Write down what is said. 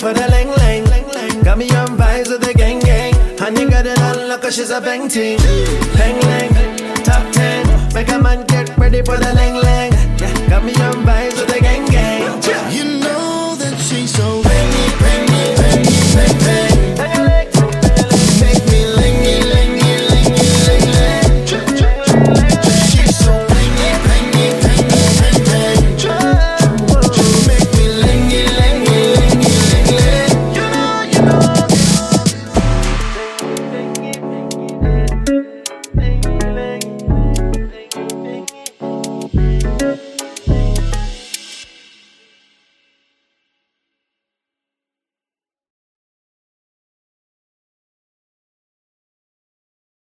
for the lang lang. Got me on vibes with the gang gang. And you got it on like she's a bang team. Lang lang, top 10. Make a man get ready for the lang lang. Yeah, got me on vibes with the gang gang. You know that she's so